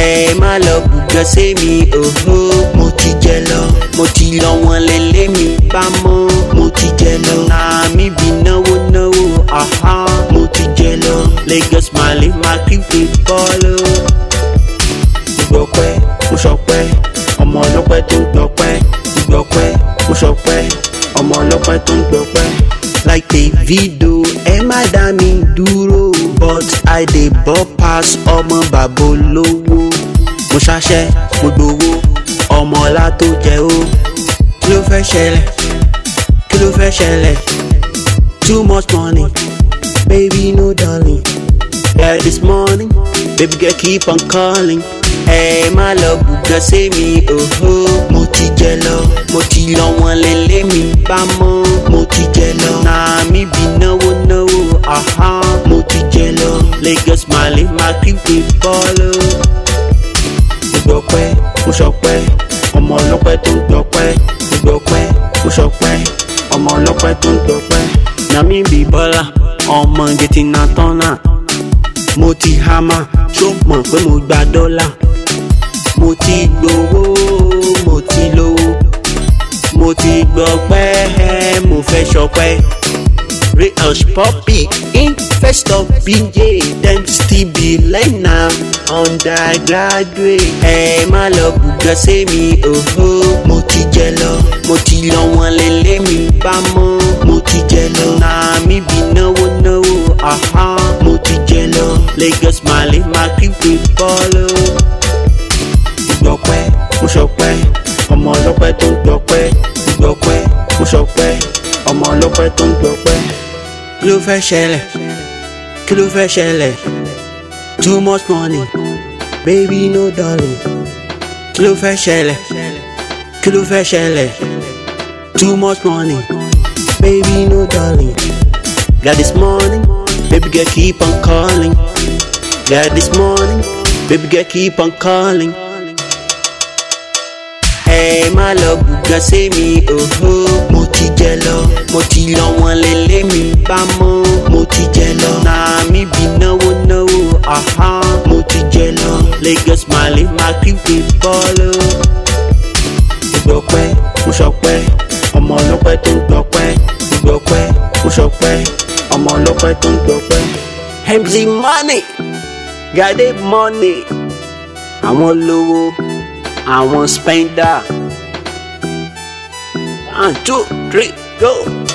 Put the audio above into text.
ẹ má lọ bùgàn sí mi òhó. Mo ti jẹ lọ, mo ti lọ wọn lélẹ̀ mi bá mọ́. Mo ti jẹ lọ, náà mi bí náwó náwó, aha. Mo ti jẹ lọ, Lagos Mali máa kí fi bọ́ọ̀lù. Ìgbọ̀pẹ́, mo ṣọpẹ́, ọmọ ọlọ́pẹ́ tó ń gbọpẹ́. Ìgbọ̀pẹ́, mo ṣọpẹ́, ọmọ ọlọ́pẹ́ tó ń gbọpẹ́. Like Davido, ẹ má dá mi dúró, but I dey ball pass ọmọ bàbá olówó. Mo ṣaṣẹ́, mo gbowó, ọmọ ọlá tó jẹ ó. Kí ló fẹ́ ṣẹlẹ̀? Kí ló fẹ́ ṣẹlẹ̀? Too much money, baby no darling. Yeah, this morning, baby girl keep on calling. Ẹ má lọ bùgàn sí mi òhó. Mo ti jẹ lọ, mo ti lọ wọn lélẹ̀ mi bá mọ́. Mo ti jẹ lọ, náà mi bí náwó náwó, aha. Mo ti jẹ lọ, Lagos Mali máa kí fi bọ́ọ̀lù. Ìgbọ̀pẹ́, mo ṣọpẹ́, ọmọ ọlọ́pẹ́ tó ń gbọpẹ́. Ìgbọ̀pẹ́, mo ṣọpẹ́, ọmọ ọlọ́pẹ́ tó ń gbọpẹ́. Na mi bí Bọ́lá, ọmọ gẹ̀tì náà tọ́nà. Mo ti hámà, ṣó mọ̀ pé mo gba dọ́là. Mo ti gbowó, mo ti lówó. Mo ti gbọpẹ́, mo fẹ́ ṣọpẹ́. Real poppy, investor BJ, them still be learner, undergraduate. Ẹ má lọ bùgàn sí mi òhó. Mo ti jẹ lọ, mo ti lọ wọn lélẹ̀ mi bá mọ́. Mo ti jẹ lọ, náà mi bí náwó náwó, aha. Mo ti jẹ lọ, Lagos Mali máa kí fi bọ́ọ̀lù. Ìgbọ̀pẹ́, mo ṣọpẹ́, ọmọ ọlọ́pẹ́ tó ń gbọpẹ́. Ìgbọ̀pẹ́, mo ṣọpẹ́, ọmọ ọlọ́pẹ́ tó ń gbọpẹ́. Kí ló fẹ́ ṣẹlẹ̀? Kí ló fẹ́ ṣẹlẹ̀? Too much money, baby no darling. Kí ló fẹ́ ṣẹlẹ̀? Kí ló fẹ́ ṣẹlẹ̀? Too much money, baby no darling. Got this morning, baby girl keep on calling. Got this morning, baby girl keep on calling. Ẹ má lọ bùgàn sí mi òhó. Mo ti jẹ lọ, mo ti lọ wọn lélẹ̀ mi bá mọ́. Mo ti jẹ lọ, náà mi bí náwó náwó, aha. Mo ti jẹ lọ, Lagos Mali máa kí fi bọ́ọ̀lù. Ìgbọ̀pẹ́, mo ṣọpẹ́, ọmọ ọlọ́pẹ́ tó ń gbọpẹ́. Ìgbọ̀pẹ́, mo ṣọpẹ́, ọmọ ọlọ́pẹ́ tó ń gbọpẹ́. MC money, got it money. Àwọn lówó, àwọn spender. 1, 2, 3, go.